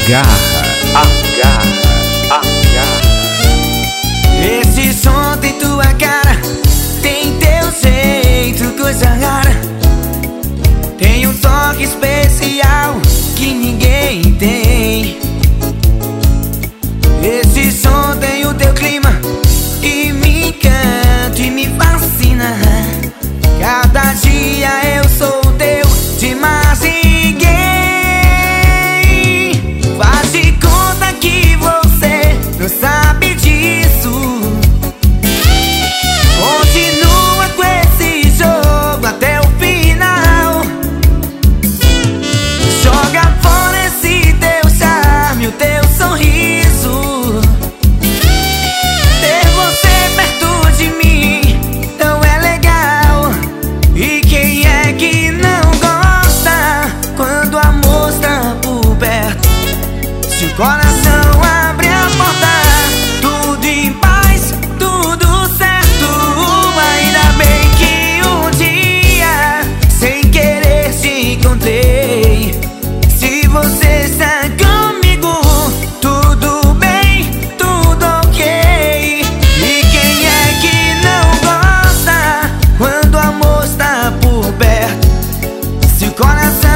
Agarra, agarra, agarra. Esse som tem tua cara, tem teu jeito, coisa rara. Tem um toque especial que ninguém tem. Esse som tem o teu clima e me encanta e me fascina. Cada dia eu sou teu de mais ninguém. Faz de conta que você não sabe disso. Continua com esse jogo até o final. Joga fora esse teu charme, o teu sorriso. Ter você perto de mim não é legal. E quem é que não gosta quando o amor está por perto? Se o coração abre a porta, tudo em paz, tudo certo. Ainda bem que um dia, sem querer, te encontrei. Se você está comigo, tudo bem, tudo ok. E quem é que não gosta quando o amor está por perto? Se o coração